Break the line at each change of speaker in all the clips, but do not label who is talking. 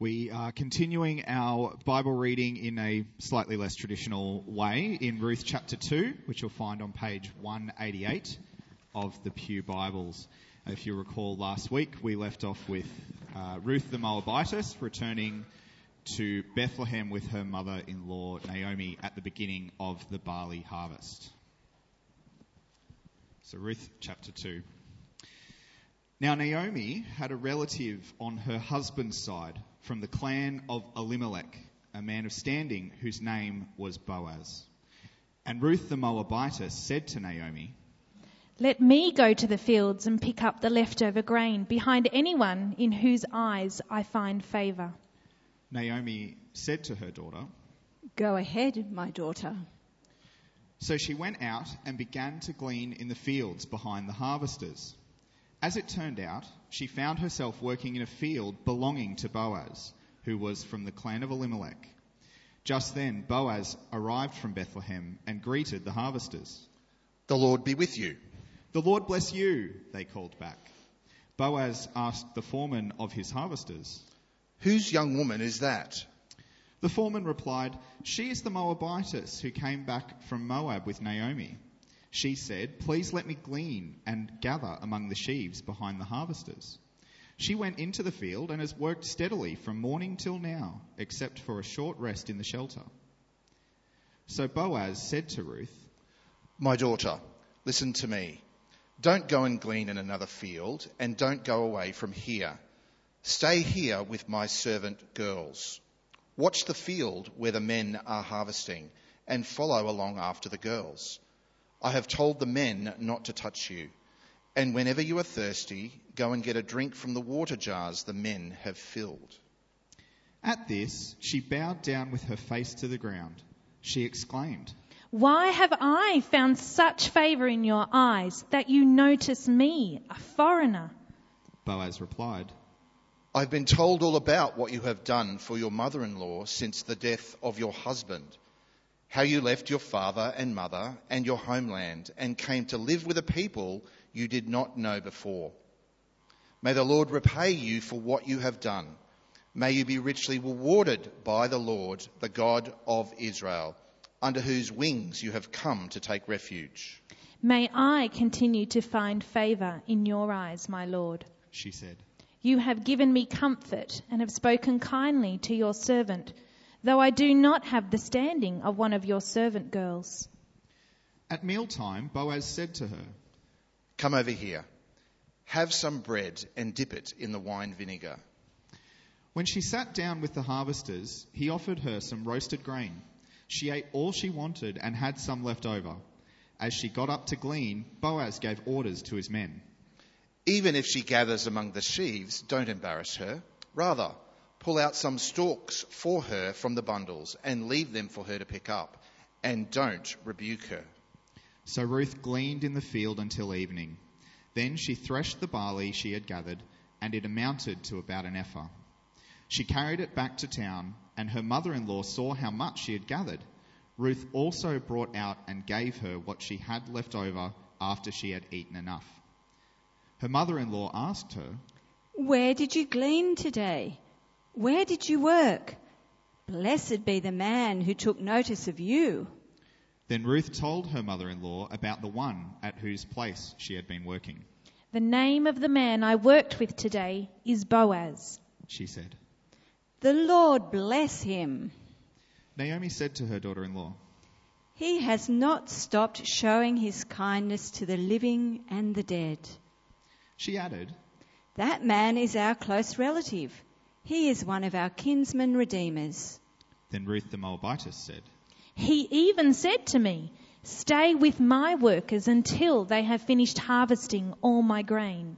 We are continuing our Bible reading in a slightly less traditional way in Ruth chapter 2, which you'll find on page 188 of the Pew Bibles. If you recall, last week we left off with Ruth the Moabitess returning to Bethlehem with her mother-in-law Naomi at the beginning of the barley harvest. So Ruth chapter 2. Now Naomi had a relative on her husband's side from the clan of Elimelech, a man of standing whose name was Boaz. And Ruth the Moabitess said to Naomi,
"Let me go to the fields and pick up the leftover grain behind anyone in whose eyes I find favour."
Naomi said to her daughter,
"Go ahead, my daughter."
So she went out and began to glean in the fields behind the harvesters. As it turned out, she found herself working in a field belonging to Boaz, who was from the clan of Elimelech. Just then, Boaz arrived from Bethlehem and greeted the harvesters.
"The Lord be with you."
"The Lord bless you," they called back. Boaz asked the foreman of his harvesters,
"Whose young woman is that?"
The foreman replied, "She is the Moabitess who came back from Moab with Naomi." She said, "Please let me glean and gather among the sheaves behind the harvesters." She went into the field and has worked steadily from morning till now, except for a short rest in the shelter. So Boaz said to Ruth,
"My daughter, listen to me. Don't go and glean in another field, and don't go away from here. Stay here with my servant girls. Watch the field where the men are harvesting, and follow along after the girls. I have told the men not to touch you. And whenever you are thirsty, go and get a drink from the water jars the men have filled."
At this, she bowed down with her face to the ground. She exclaimed,
"Why have I found such favour in your eyes that you notice me, a foreigner?"
Boaz replied,
"I've been told all about what you have done for your mother-in-law since the death of your husband, how you left your father and mother and your homeland and came to live with a people you did not know before. May the Lord repay you for what you have done. May you be richly rewarded by the Lord, the God of Israel, under whose wings you have come to take refuge."
"May I continue to find favour in your eyes, my Lord,"
she said.
"You have given me comfort and have spoken kindly to your servant, though I do not have the standing of one of your servant girls."
At mealtime, Boaz said to her,
"Come over here. Have some bread and dip it in the wine vinegar."
When she sat down with the harvesters, he offered her some roasted grain. She ate all she wanted and had some left over. As she got up to glean, Boaz gave orders to his men.
"Even if she gathers among the sheaves, don't embarrass her. Rather, pull out some stalks for her from the bundles and leave them for her to pick up, and don't rebuke her."
So Ruth gleaned in the field until evening. Then she threshed the barley she had gathered, and it amounted to about an ephah. She carried it back to town, and her mother-in-law saw how much she had gathered. Ruth also brought out and gave her what she had left over after she had eaten enough. Her mother-in-law asked her,
"Where did you glean today? Where did you work? Blessed be the man who took notice of you."
Then Ruth told her mother-in-law about the one at whose place she had been working.
"The name of the man I worked with today is Boaz,"
she said.
"The Lord bless him.
Naomi said to her daughter-in-law,
He has not stopped showing his kindness to the living and the dead."
She added,
"That man is our close relative. He is one of our kinsman redeemers."
Then Ruth the Moabitess said,
"He even said to me, 'Stay with my workers until they have finished harvesting all my grain.'"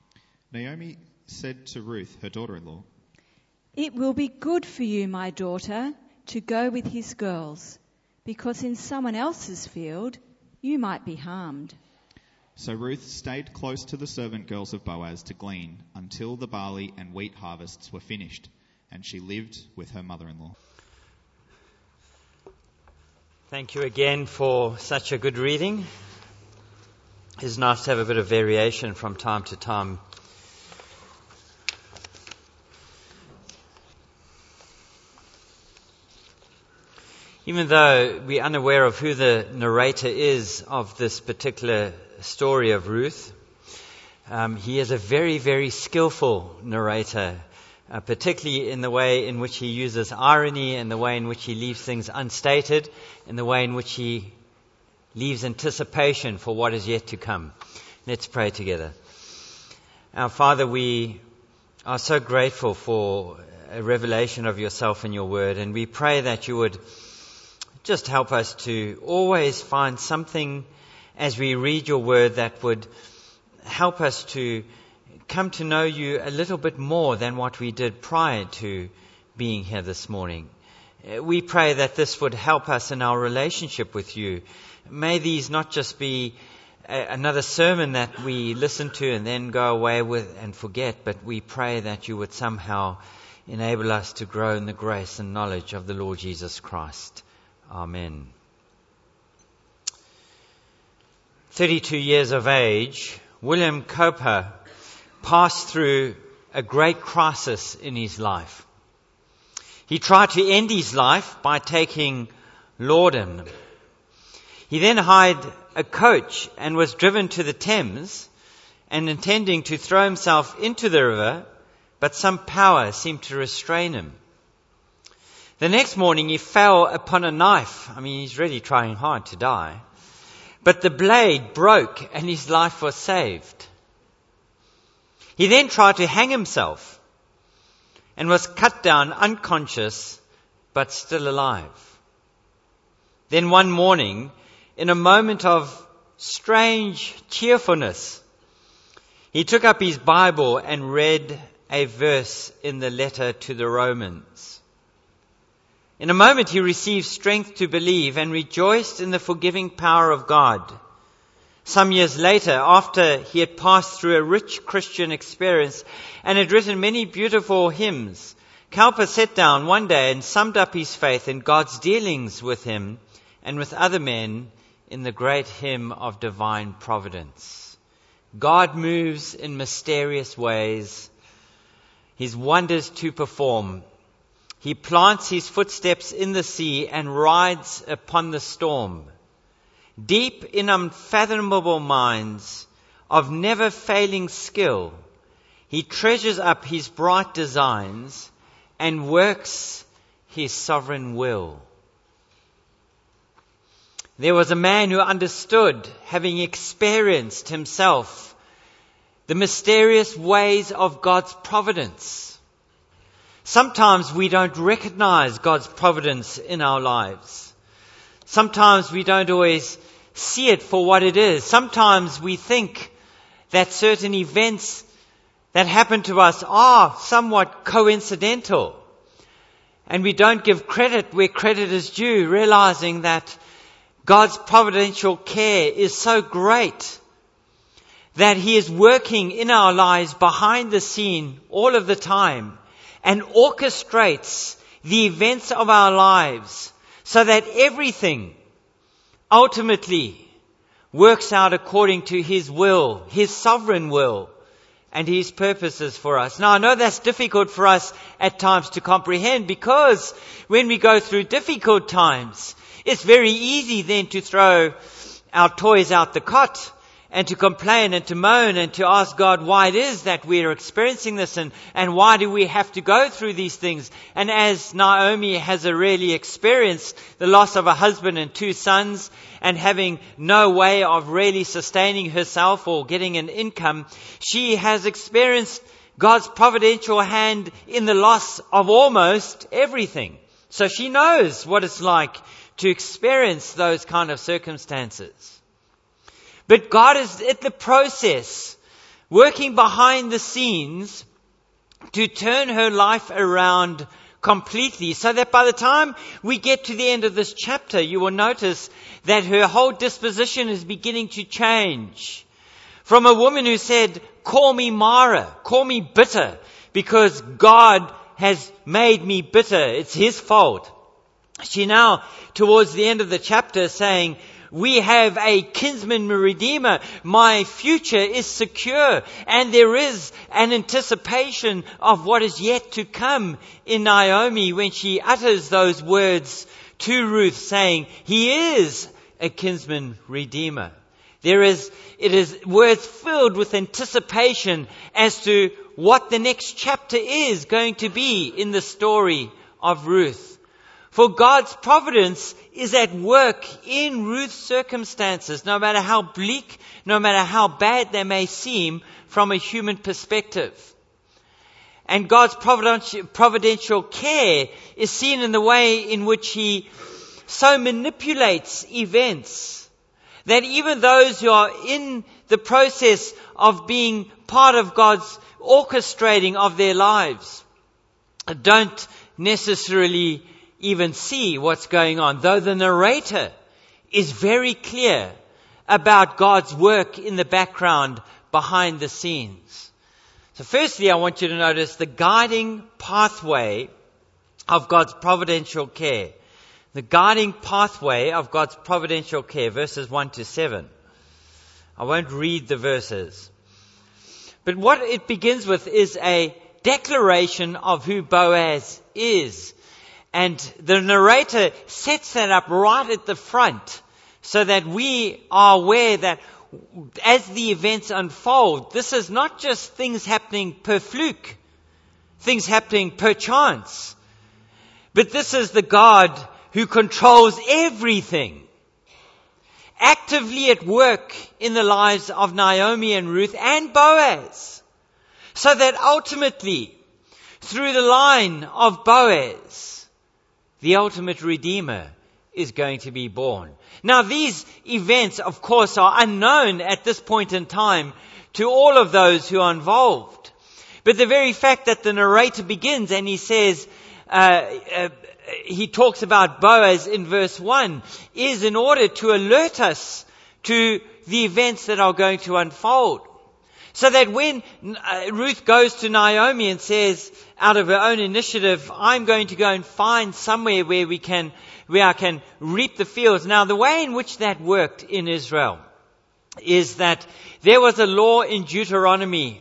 Naomi said to Ruth, her daughter-in-law,
"It will be good for you, my daughter, to go with his girls, because in someone else's field you might be harmed."
So Ruth stayed close to the servant girls of Boaz to glean until the barley and wheat harvests were finished, and she lived with her mother-in-law.
Thank you again for such a good reading. It's nice to have a bit of variation from time to time. Even though we're unaware of who the narrator is of this particular story of Ruth, he is a very, very skillful narrator, particularly in the way in which he uses irony, in the way in which he leaves things unstated, in the way in which he leaves anticipation for what is yet to come. Let's pray together. Our Father, we are so grateful for a revelation of yourself in your word, and we pray that you would just help us to always find something as we read your word that would help us to come to know you a little bit more than what we did prior to being here this morning. We pray that this would help us in our relationship with you. May these not just be another sermon that we listen to and then go away with and forget, but we pray that you would somehow enable us to grow in the grace and knowledge of the Lord Jesus Christ. Amen. 32 years of age, William Cowper passed through a great crisis in his life. He tried to end his life by taking laudanum. He then hired a coach and was driven to the Thames and intending to throw himself into the river, but some power seemed to restrain him. The next morning he fell upon a knife. He's really trying hard to die. But the blade broke and his life was saved. He then tried to hang himself and was cut down unconscious but still alive. Then one morning, in a moment of strange cheerfulness, he took up his Bible and read a verse in the letter to the Romans. In a moment he received strength to believe and rejoiced in the forgiving power of God. Some years later, after he had passed through a rich Christian experience and had written many beautiful hymns, Cowper sat down one day and summed up his faith in God's dealings with him and with other men in the great hymn of divine providence. God moves in mysterious ways, his wonders to perform. He plants his footsteps in the sea and rides upon the storm. Deep in unfathomable minds of never failing skill, he treasures up his bright designs and works his sovereign will. There was a man who understood, having experienced himself, the mysterious ways of God's providence. Sometimes we don't recognize God's providence in our lives. Sometimes we don't always see it for what it is. Sometimes we think that certain events that happen to us are somewhat coincidental. And we don't give credit where credit is due, realizing that God's providential care is so great that He is working in our lives behind the scene all of the time and orchestrates the events of our lives so that everything ultimately works out according to His will, His sovereign will, and His purposes for us. Now, I know that's difficult for us at times to comprehend, because when we go through difficult times, it's very easy then to throw our toys out the cot and to complain and to moan and to ask God why it is that we are experiencing this and why do we have to go through these things. And as Naomi has really experienced the loss of a husband and 2 sons and having no way of really sustaining herself or getting an income, she has experienced God's providential hand in the loss of almost everything. So she knows what it's like to experience those kind of circumstances. But God is at the process, working behind the scenes to turn her life around completely, so that by the time we get to the end of this chapter, you will notice that her whole disposition is beginning to change. From a woman who said, "Call me Mara, call me bitter, because God has made me bitter. It's His fault." She now, towards the end of the chapter, saying, "We have a kinsman redeemer. My future is secure." And there is an anticipation of what is yet to come in Naomi when she utters those words to Ruth, saying he is a kinsman redeemer. It is words filled with anticipation as to what the next chapter is going to be in the story of Ruth. For God's providence is at work in Ruth's circumstances, no matter how bleak, no matter how bad they may seem from a human perspective. And God's providential care is seen in the way in which He so manipulates events that even those who are in the process of being part of God's orchestrating of their lives don't necessarily even see what's going on, though the narrator is very clear about God's work in the background behind the scenes. So firstly, I want you to notice the guiding pathway of God's providential care. The guiding pathway of God's providential care, verses 1 to 7. I won't read the verses. But what it begins with is a declaration of who Boaz is. And the narrator sets that up right at the front so that we are aware that as the events unfold, this is not just things happening per fluke, things happening per chance, but this is the God who controls everything, actively at work in the lives of Naomi and Ruth and Boaz, so that ultimately, through the line of Boaz, the ultimate Redeemer is going to be born. Now, these events, of course, are unknown at this point in time to all of those who are involved. But the very fact that the narrator begins and he says, he talks about Boaz in verse 1 is in order to alert us to the events that are going to unfold. So that when Ruth goes to Naomi and says, out of her own initiative, I'm going to go and find somewhere where I can reap the fields. Now, the way in which that worked in Israel is that there was a law in Deuteronomy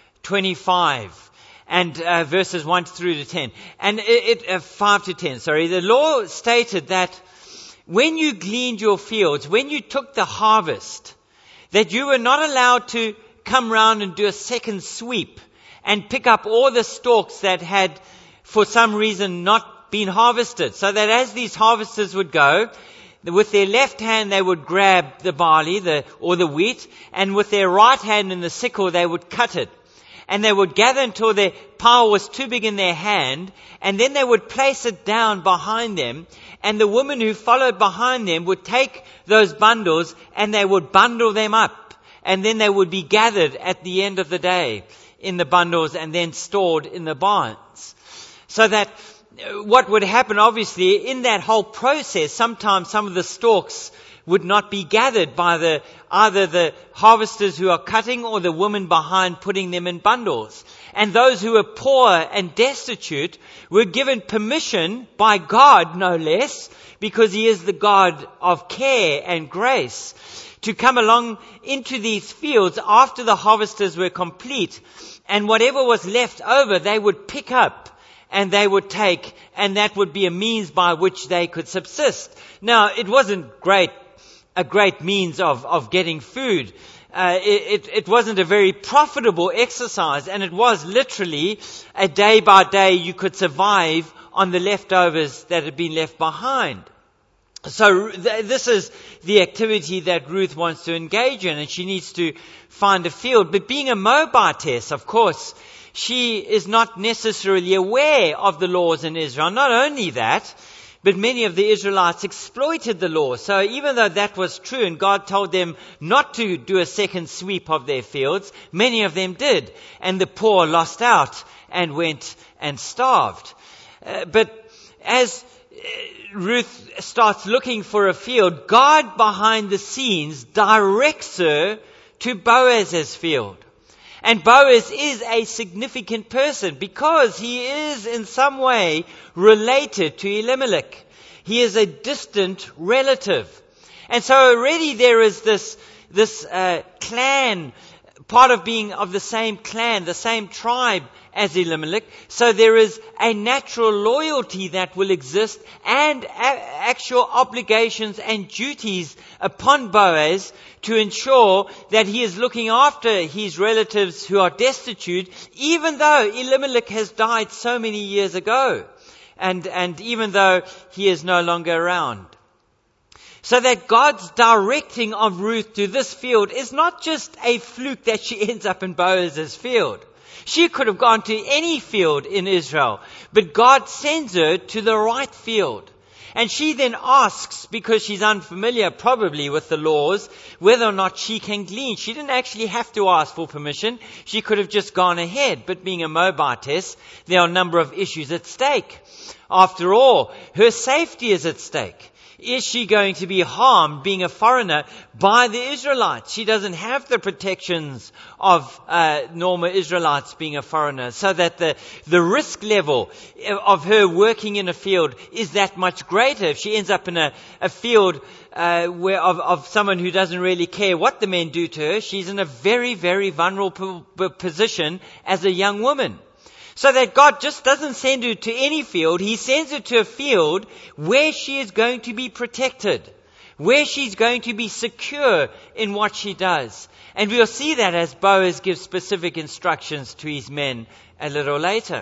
25. And verses 1 through to 10. And 5 to 10, sorry. The law stated that when you gleaned your fields, when you took the harvest, that you were not allowed to come round and do a second sweep and pick up all the stalks that had, for some reason, not been harvested. So that as these harvesters would go, with their left hand they would grab the barley or the wheat, and with their right hand in the sickle they would cut it. And they would gather until their pile was too big in their hand, and then they would place it down behind them, and the woman who followed behind them would take those bundles and they would bundle them up, and then they would be gathered at the end of the day in the bundles and then stored in the barns. So that what would happen, obviously, in that whole process, sometimes some of the stalks would not be gathered by either the harvesters who are cutting or the woman behind putting them in bundles. And those who were poor and destitute were given permission by God, no less, because He is the God of care and grace, to come along into these fields after the harvesters were complete, and whatever was left over they would pick up and they would take, and that would be a means by which they could subsist. Now, it wasn't a great means of getting food. It wasn't a very profitable exercise, and it was literally a day by day you could survive on the leftovers that had been left behind. So this is the activity that Ruth wants to engage in, and she needs to find a field. But being a Moabitess, of course, she is not necessarily aware of the laws in Israel. Not only that, but many of the Israelites exploited the law. So even though that was true and God told them not to do a second sweep of their fields, many of them did. And the poor lost out and went and starved. But as Ruth starts looking for a field, God behind the scenes directs her to Boaz's field. And Boaz is a significant person because he is in some way related to Elimelech. He is a distant relative. And so already there is this clan, part of being of the same clan, the same tribe as Elimelech. So there is a natural loyalty that will exist and actual obligations and duties upon Boaz to ensure that he is looking after his relatives who are destitute, even though Elimelech has died so many years ago, and even though he is no longer around. So that God's directing of Ruth to this field is not just a fluke that she ends up in Boaz's field. She could have gone to any field in Israel, but God sends her to the right field. And she then asks, because she's unfamiliar probably with the laws, whether or not she can glean. She didn't actually have to ask for permission. She could have just gone ahead. But being a Moabitess, there are a number of issues at stake. After all, her safety is at stake. Is she going to be harmed, being a foreigner, by the Israelites? She doesn't have the protections of normal Israelites being a foreigner, so that the risk level of her working in a field is that much greater. If she ends up in a field of someone who doesn't really care what the men do to her, she's in a very, very vulnerable position as a young woman. So that God just doesn't send her to any field. He sends her to a field where she is going to be protected, where she's going to be secure in what she does. And we'll see that as Boaz gives specific instructions to his men a little later.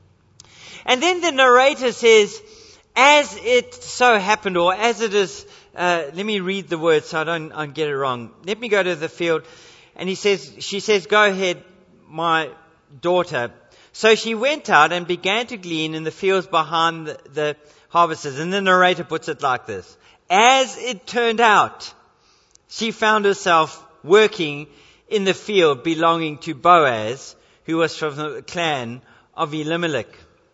And then the narrator says, as it so happened, or as it is, let me read the words so I don't get it wrong. Let me go to the field. And she says, go ahead, my daughter. So she went out and began to glean in the fields behind the harvesters. And the narrator puts it like this. As it turned out, she found herself working in the field belonging to Boaz, who was from the clan of Elimelech.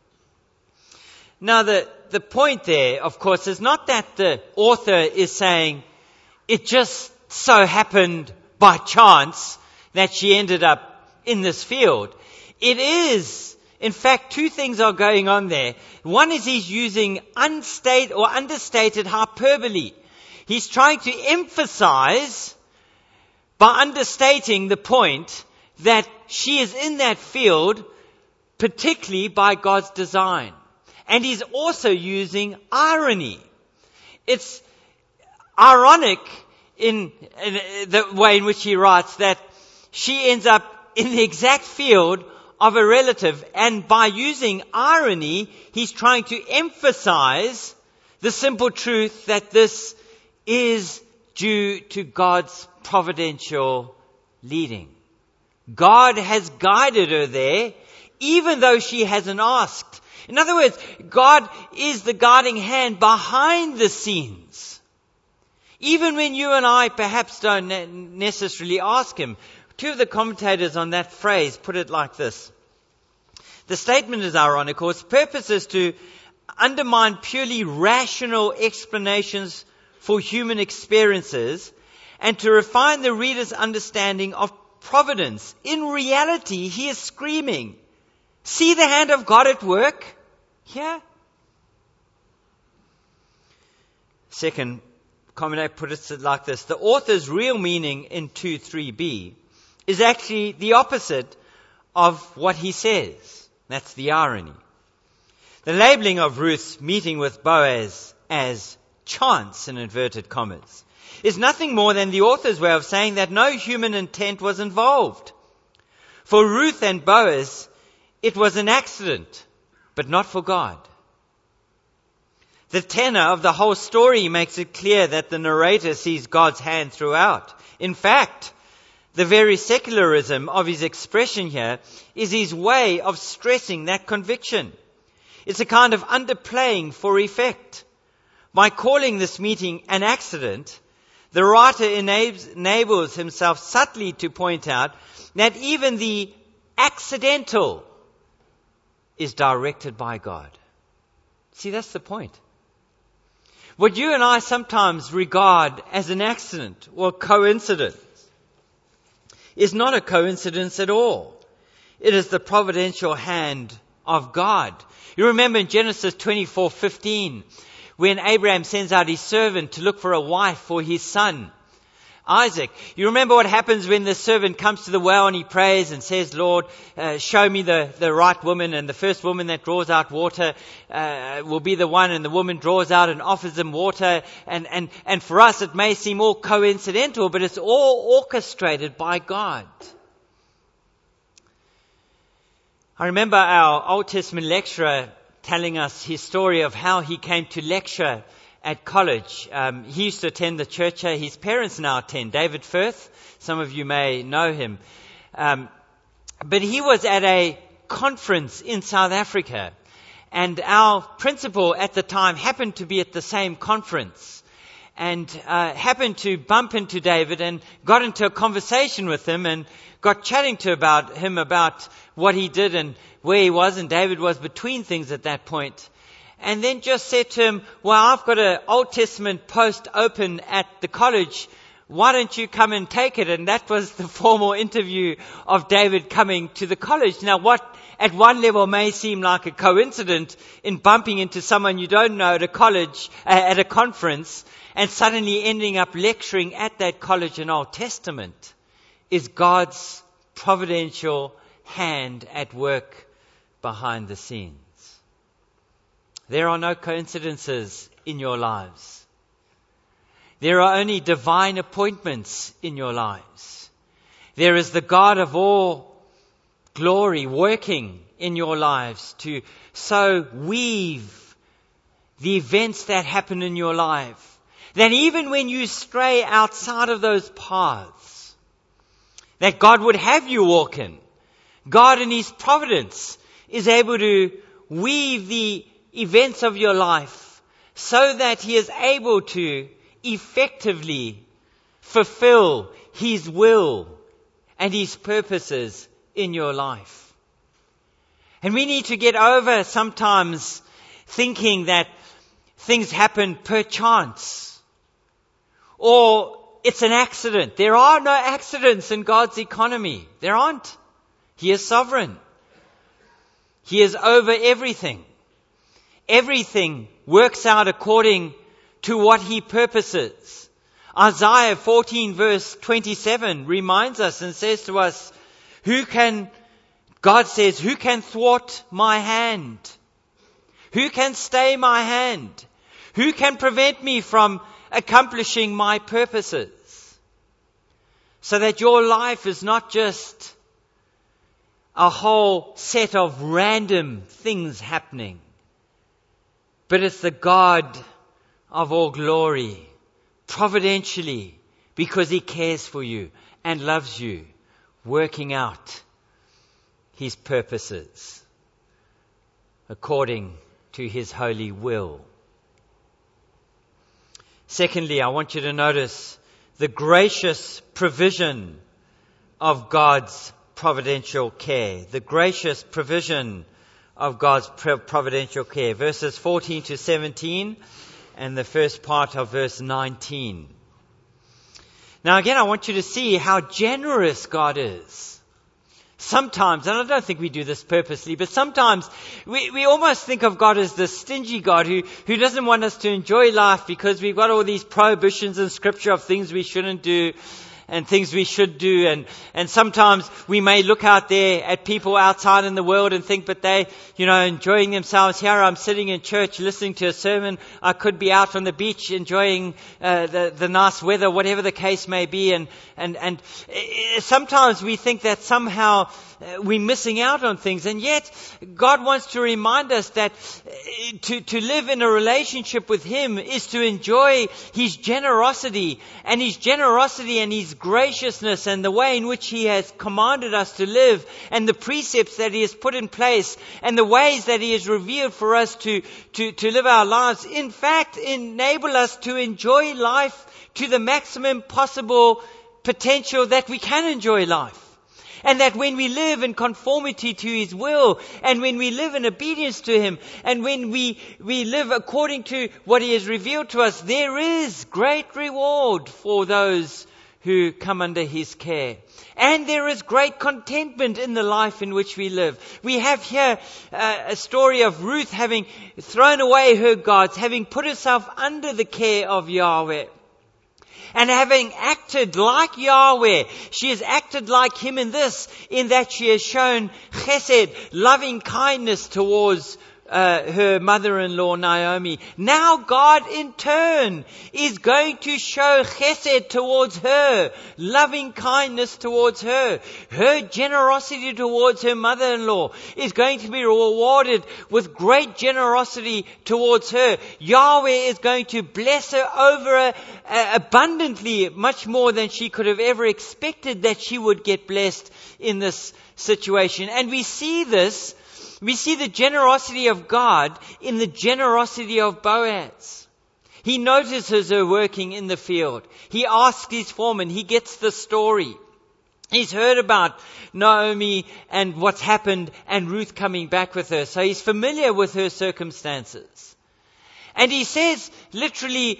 Now the point there, of course, is not that the author is saying it just so happened by chance that she ended up in this field. It is, in fact, two things are going on there. One is he's using understated hyperbole. He's trying to emphasize, by understating the point, that she is in that field, particularly by God's design. And he's also using irony. It's ironic in the way in which he writes that she ends up in the exact field of a relative, and by using irony, he's trying to emphasize the simple truth that this is due to God's providential leading. God has guided her there, even though she hasn't asked. In other words, God is the guiding hand behind the scenes. Even when you and I perhaps don't necessarily ask Him. Two of the commentators on that phrase put it like this. The statement is ironical. Its purpose is to undermine purely rational explanations for human experiences and to refine the reader's understanding of providence. In reality, he is screaming, see the hand of God at work here? Second commentator put it like this. The author's real meaning in 2:3b is actually the opposite of what he says. That's the irony. The labeling of Ruth's meeting with Boaz as chance, in inverted commas, is nothing more than the author's way of saying that no human intent was involved. For Ruth and Boaz, it was an accident, but not for God. The tenor of the whole story makes it clear that the narrator sees God's hand throughout. In fact, the very secularism of his expression here is his way of stressing that conviction. It's a kind of underplaying for effect. By calling this meeting an accident, the writer enables himself subtly to point out that even the accidental is directed by God. See, that's the point. What you and I sometimes regard as an accident or coincidence is not a coincidence at all. It is the providential hand of God. You remember in Genesis 24:15, when Abraham sends out his servant to look for a wife for his son, Isaac. You remember what happens when the servant comes to the well and he prays and says, Lord, show me the right woman, and the first woman that draws out water will be the one, and the woman draws out and offers them water. And for us it may seem all coincidental, but it's all orchestrated by God. I remember our Old Testament lecturer telling us his story of how he came to lecture at college. He used to attend the church his parents now attend, David Firth. Some of you may know him. But he was at a conference in South Africa, and our principal at the time happened to be at the same conference, and happened to bump into David and got into a conversation with him and got chatting to him about what he did and where he was, and David was between things at that point. And then just said to him, well, I've got an Old Testament post open at the college. Why don't you come and take it? And that was the formal interview of David coming to the college. Now, what at one level may seem like a coincidence in bumping into someone you don't know at a college, at a conference, and suddenly ending up lecturing at that college in Old Testament, is God's providential hand at work behind the scenes. There are no coincidences in your lives. There are only divine appointments in your lives. There is the God of all glory working in your lives to so weave the events that happen in your life that even when you stray outside of those paths that God would have you walk in, God in His providence is able to weave the events of your life so that He is able to effectively fulfill His will and His purposes in your life. And we need to get over sometimes thinking that things happen per chance or it's an accident. There are no accidents in God's economy. There aren't. He is sovereign. He is over everything. Everything works out according to what He purposes. Isaiah 14 verse 27 reminds us and says to us, God says, who can thwart my hand? Who can stay my hand? Who can prevent me from accomplishing my purposes? So that your life is not just a whole set of random things happening, but it's the God of all glory, providentially, because He cares for you and loves you, working out His purposes according to His holy will. Secondly, I want you to notice the gracious provision of God's providential care. The gracious provision of God's providential care. Verses 14 to 17 and the first part of verse 19. Now again, I want you to see how generous God is. Sometimes, and I don't think we do this purposely, but sometimes we almost think of God as the stingy God who doesn't want us to enjoy life because we've got all these prohibitions in Scripture of things we shouldn't do and things we should do. And sometimes we may look out there at people outside in the world and think, but they, enjoying themselves. Here I'm sitting in church listening to a sermon. I could be out on the beach enjoying the nice weather, whatever the case may be. And sometimes we think that somehow we're missing out on things. And yet God wants to remind us that to live in a relationship with Him is to enjoy His generosity and His graciousness and the way in which He has commanded us to live and the precepts that He has put in place and the ways that He has revealed for us to live our lives. In fact, enable us to enjoy life to the maximum possible potential that we can enjoy life. And that when we live in conformity to His will, and when we live in obedience to Him, and when we live according to what He has revealed to us, there is great reward for those who come under His care. And there is great contentment in the life in which we live. We have here a story of Ruth having thrown away her gods, having put herself under the care of Yahweh. And having acted like Yahweh, she has acted like Him in that she has shown chesed, loving kindness towards her mother-in-law Naomi. Now God in turn is going to show chesed towards her, loving kindness towards her. Her generosity towards her mother-in-law is going to be rewarded with great generosity towards her. Yahweh is going to bless her over abundantly, much more than she could have ever expected that she would get blessed in this situation. And we see the generosity of God in the generosity of Boaz. He notices her working in the field. He asks his foreman. He gets the story. He's heard about Naomi and what's happened and Ruth coming back with her. So he's familiar with her circumstances. And he says literally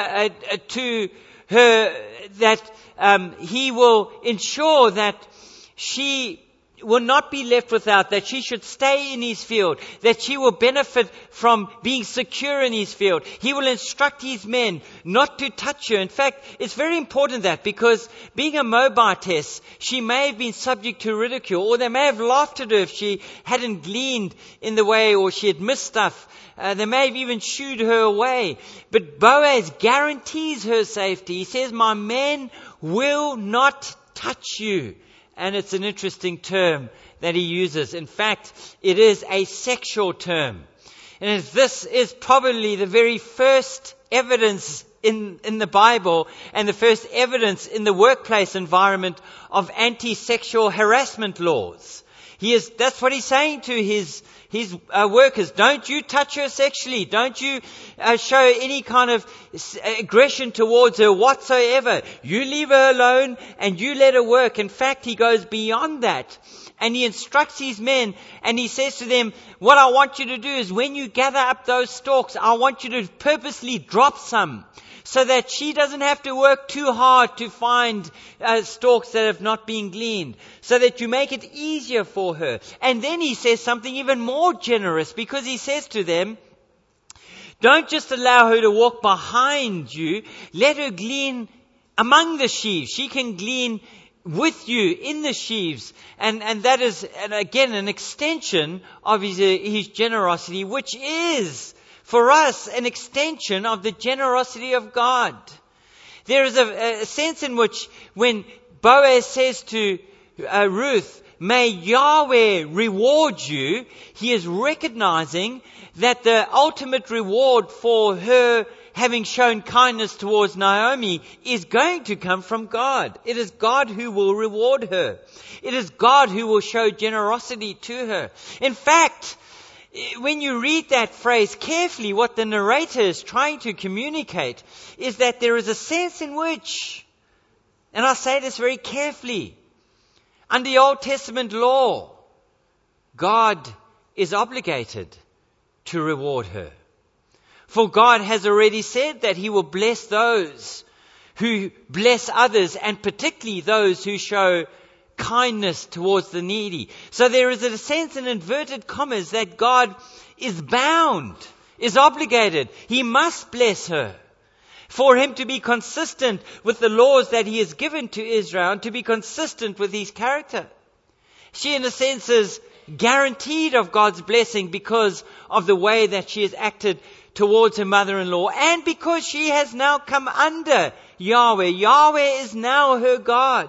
to her that he will ensure that she will not be left without, that she should stay in his field, that she will benefit from being secure in his field. He will instruct his men not to touch her. In fact, it's very important that, because being a Moabitess, she may have been subject to ridicule, or they may have laughed at her if she hadn't gleaned in the way, or she had missed stuff. They may have even shooed her away. But Boaz guarantees her safety. He says, my men will not touch you. And it's an interesting term that he uses. In fact, it is a sexual term. And this is probably the very first evidence in the Bible and the first evidence in the workplace environment of anti-sexual harassment laws. That's what he's saying to his workers. Don't you touch her sexually. Don't you show any kind of aggression towards her whatsoever. You leave her alone and you let her work. In fact, he goes beyond that. And he instructs his men and he says to them, what I want you to do is when you gather up those stalks, I want you to purposely drop some, so that she doesn't have to work too hard to find stalks that have not been gleaned, so that you make it easier for her. And then he says something even more generous, because he says to them, don't just allow her to walk behind you, let her glean among the sheaves. She can glean with you in the sheaves. And that is, and again, an extension of his generosity, which is for us an extension of the generosity of God. There is a sense in which when Boaz says to Ruth, may Yahweh reward you, he is recognizing that the ultimate reward for her having shown kindness towards Naomi is going to come from God. It is God who will reward her. It is God who will show generosity to her. In fact, when you read that phrase carefully, what the narrator is trying to communicate is that there is a sense in which, and I say this very carefully, under the Old Testament law, God is obligated to reward her. For God has already said that He will bless those who bless others, and particularly those who show kindness towards the needy. So there is a sense in inverted commas that God is bound, is obligated. He must bless her for Him to be consistent with the laws that He has given to Israel and to be consistent with His character. She, in a sense, is guaranteed of God's blessing because of the way that she has acted towards her mother-in-law, and because she has now come under Yahweh. Yahweh is now her God.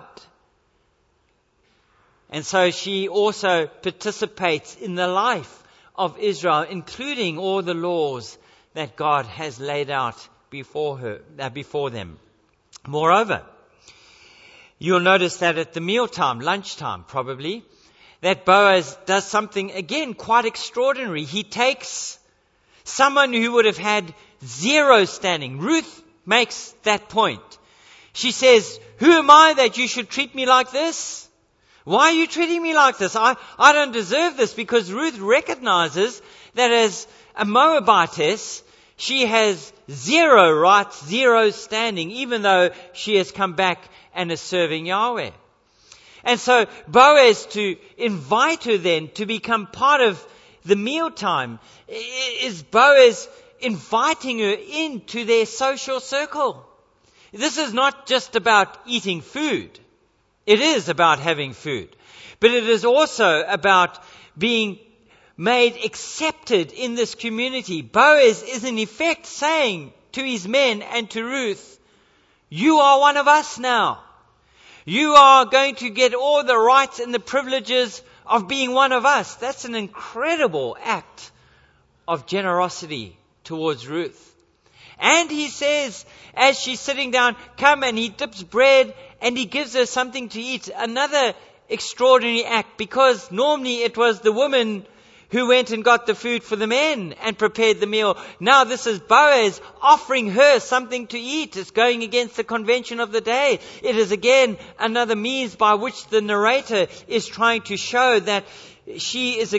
And so she also participates in the life of Israel, including all the laws that God has laid out before them. Moreover, you'll notice that at the mealtime, lunchtime probably, that Boaz does something again quite extraordinary. He takes someone who would have had zero standing. Ruth makes that point. She says, who am I that you should treat me like this? Why are you treating me like this? I don't deserve this, because Ruth recognizes that as a Moabitess, she has zero rights, zero standing, even though she has come back and is serving Yahweh. And so Boaz, to invite her then to become part of the mealtime, is Boaz inviting her into their social circle. This is not just about eating food. It is about having food. But it is also about being made accepted in this community. Boaz is in effect saying to his men and to Ruth, you are one of us now. You are going to get all the rights and the privileges of being one of us. That's an incredible act of generosity towards Ruth. And he says, as she's sitting down, come, and he dips bread and he gives her something to eat. Another extraordinary act, because normally it was the woman who went and got the food for the men and prepared the meal. Now this is Boaz offering her something to eat. It's going against the convention of the day. It is again another means by which the narrator is trying to show that she is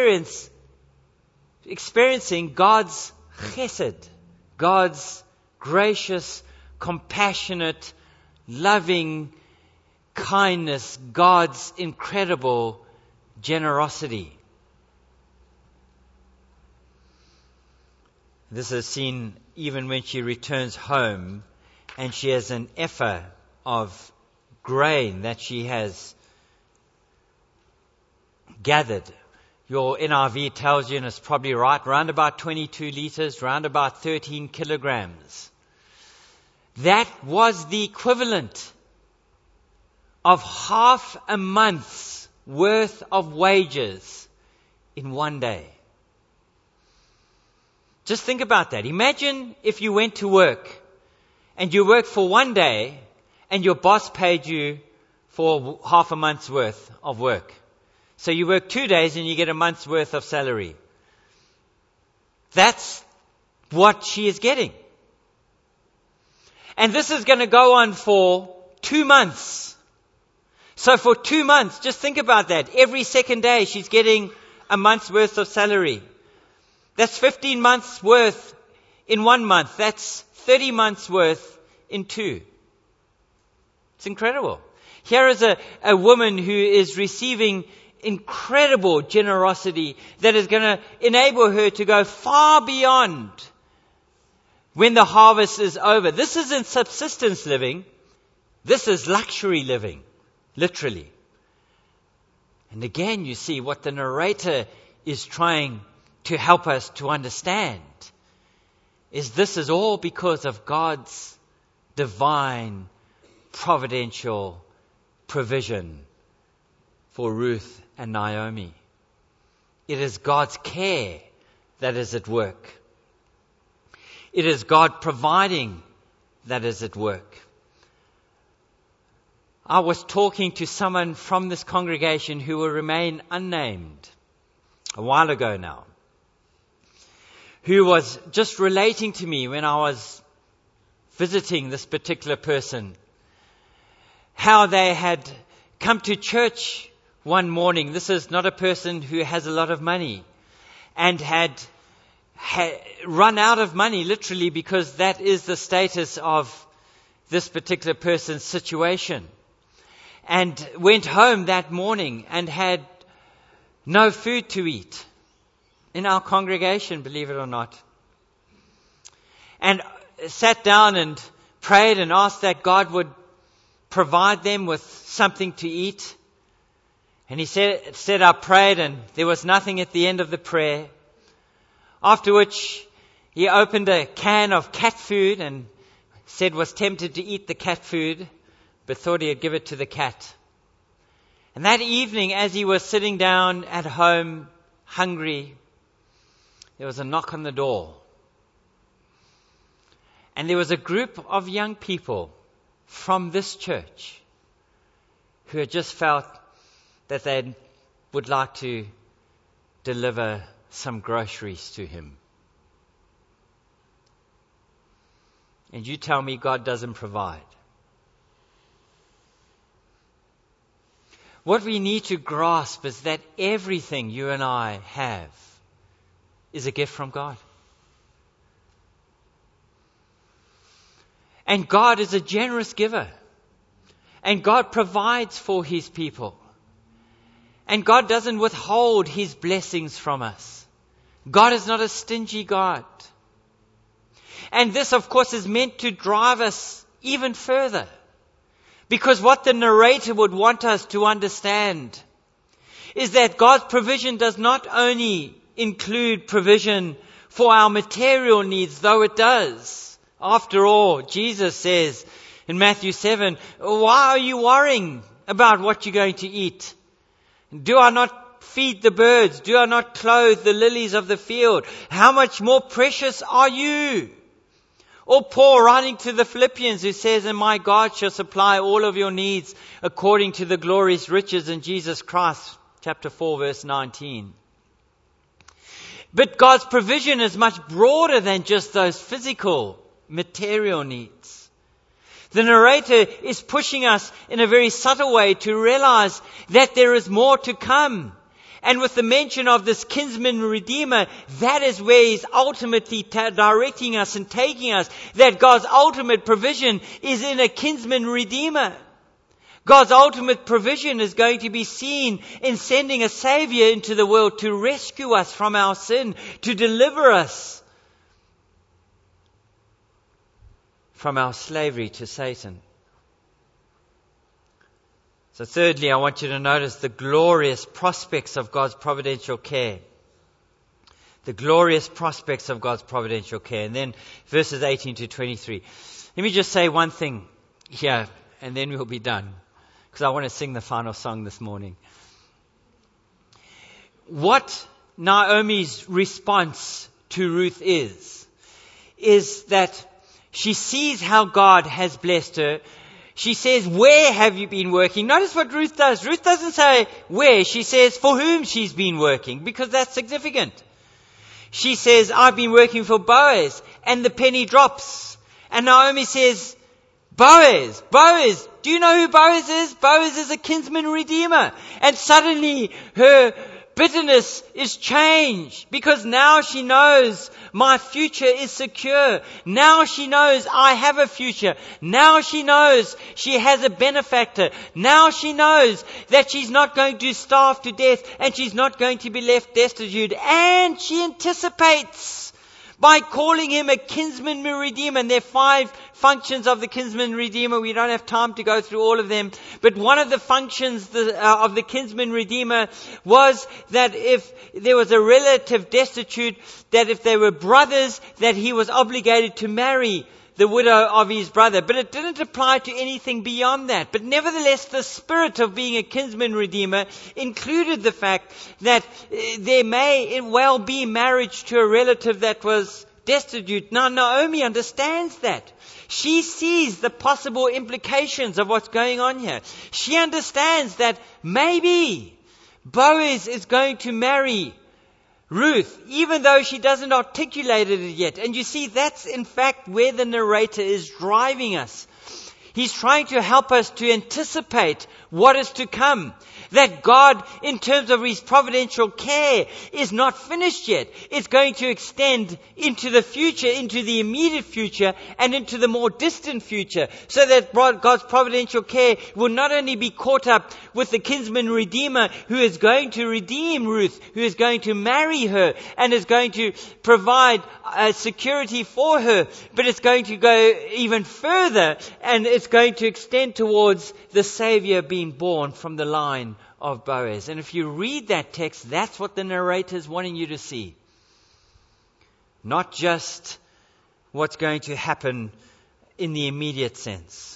experiencing God's chesed, God's gracious, compassionate, loving kindness, God's incredible generosity. This is seen even when she returns home and she has an ephah of grain that she has gathered. Your NIV tells you, and it's probably right, around about 22 liters, around about 13 kilograms. That was the equivalent of half a month's worth of wages in one day. Just think about that. Imagine if you went to work and you worked for one day and your boss paid you for half a month's worth of work. So you work 2 days and you get a month's worth of salary. That's what she is getting. And this is going to go on for 2 months. So for 2 months, just think about that. Every second day she's getting a month's worth of salary. That's 15 months worth in 1 month. That's 30 months worth in 2. It's incredible. Here is a woman who is receiving incredible generosity that is going to enable her to go far beyond when the harvest is over. This isn't subsistence living. This is luxury living, literally. And again, you see what the narrator is trying to help us to understand is this is all because of God's divine, providential provision for Ruth and Naomi. It is God's care that is at work. It is God providing that is at work. I was talking to someone from this congregation who will remain unnamed a while ago now, who was just relating to me when I was visiting this particular person, how they had come to church one morning. This is not a person who has a lot of money and had run out of money, literally, because that is the status of this particular person's situation. And went home that morning and had no food to eat. In our congregation, believe it or not. And sat down and prayed and asked that God would provide them with something to eat. And he said I prayed and there was nothing at the end of the prayer. After which he opened a can of cat food and said was tempted to eat the cat food, but thought he'd give it to the cat. And that evening, as he was sitting down at home, hungry, there was a knock on the door. And there was a group of young people from this church who had just felt that they would like to deliver some groceries to him. And you tell me God doesn't provide. What we need to grasp is that everything you and I have is a gift from God. And God is a generous giver. And God provides for His people. And God doesn't withhold His blessings from us. God is not a stingy God. And this, of course, is meant to drive us even further. Because what the narrator would want us to understand is that God's provision does not only include provision for our material needs, though it does. After all, Jesus says in Matthew 7, why are you worrying about what you're going to eat? Do I not feed the birds? Do I not clothe the lilies of the field? How much more precious are you? Or Paul writing to the Philippians who says, and my God shall supply all of your needs according to the glorious riches in Jesus Christ, chapter 4, verse 19. But God's provision is much broader than just those physical, material needs. The narrator is pushing us in a very subtle way to realize that there is more to come. And with the mention of this kinsman redeemer, that is where he's ultimately directing us and taking us, that God's ultimate provision is in a kinsman redeemer. God's ultimate provision is going to be seen in sending a Savior into the world to rescue us from our sin, to deliver us from our slavery to Satan. So thirdly, I want you to notice the glorious prospects of God's providential care. The glorious prospects of God's providential care. And then verses 18 to 23. Let me just say one thing here, and then we'll be done, because I want to sing the final song this morning. What Naomi's response to Ruth is that she sees how God has blessed her. She says, where have you been working? Notice what Ruth does. Ruth doesn't say where. She says for whom she's been working, because that's significant. She says, I've been working for Boaz, and the penny drops. And Naomi says, Boaz, do you know who Boaz is? Boaz is a kinsman redeemer. And suddenly her bitterness is changed, because now she knows my future is secure. Now she knows I have a future. Now she knows she has a benefactor. Now she knows that she's not going to starve to death, and she's not going to be left destitute. And she anticipates by calling him a kinsman redeemer. And there are 5 functions of the kinsman redeemer. We don't have time to go through all of them. But one of the functions of the kinsman redeemer was that if there was a relative destitute, that if they were brothers, that he was obligated to marry the widow of his brother. But it didn't apply to anything beyond that. But nevertheless, the spirit of being a kinsman redeemer included the fact that there may well be marriage to a relative that was destitute. Now, Naomi understands that. She sees the possible implications of what's going on here. She understands that maybe Boaz is going to marry Ruth, even though she doesn't articulate it yet. And you see, that's in fact where the narrator is driving us. He's trying to help us to anticipate what is to come. That God, in terms of His providential care, is not finished yet. It's going to extend into the future, into the immediate future, and into the more distant future. So that God's providential care will not only be caught up with the kinsman redeemer who is going to redeem Ruth, who is going to marry her, and is going to provide security for her, but it's going to go even further, and it's going to extend towards the Savior being born from the line of Boaz. And if you read that text, that's what the narrator is wanting you to see. Not just what's going to happen in the immediate sense,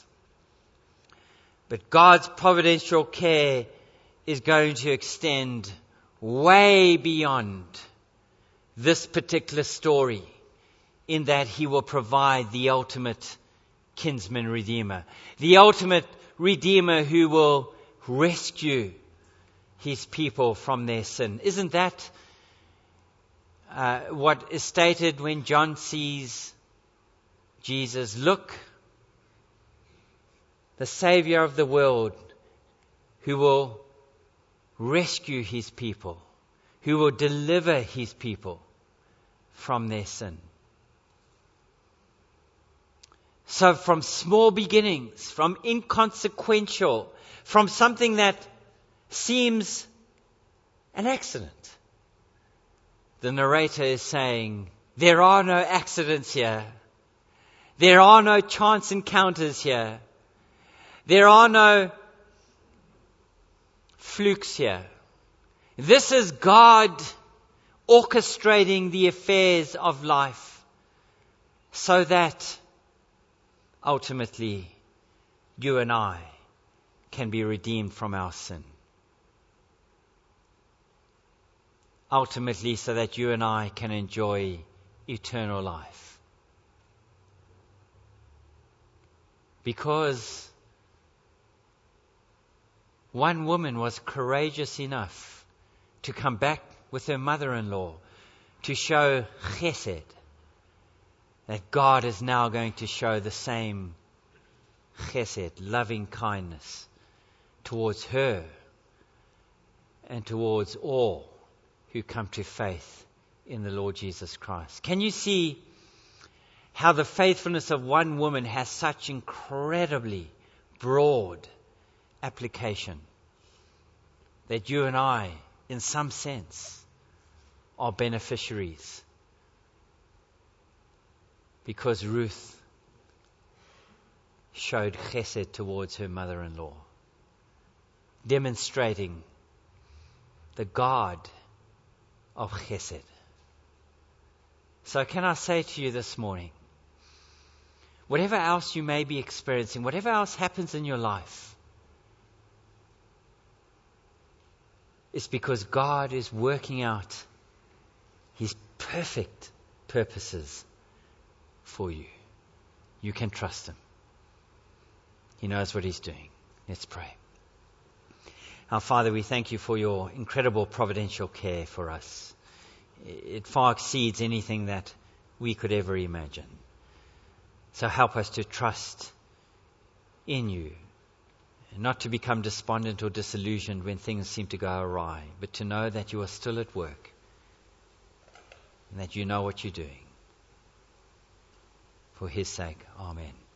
but God's providential care is going to extend way beyond this particular story, in that He will provide the ultimate kinsman redeemer, the ultimate redeemer who will rescue His people from their sin. Isn't that what is stated when John sees Jesus? Look, the Savior of the world, who will rescue His people, who will deliver His people from their sin. So from small beginnings, from inconsequential, from something that seems an accident, the narrator is saying, there are no accidents here. There are no chance encounters here. There are no flukes here. This is God orchestrating the affairs of life so that ultimately you and I can be redeemed from our sin. Ultimately so that you and I can enjoy eternal life. Because one woman was courageous enough to come back with her mother-in-law to show chesed, that God is now going to show the same chesed, loving kindness, towards her and towards all who come to faith in the Lord Jesus Christ. Can you see how the faithfulness of one woman has such incredibly broad application that you and I, in some sense, are beneficiaries? Because Ruth showed chesed towards her mother-in-law, demonstrating the God of chesed. So can I say to you this morning, whatever else you may be experiencing, whatever else happens in your life, it's because God is working out His perfect purposes for you. You can trust Him. He knows what He's doing. Let's pray. Our Father, we thank You for Your incredible providential care for us. It far exceeds anything that we could ever imagine. So help us to trust in You, and not to become despondent or disillusioned when things seem to go awry, but to know that You are still at work and that You know what You're doing. For His sake, amen.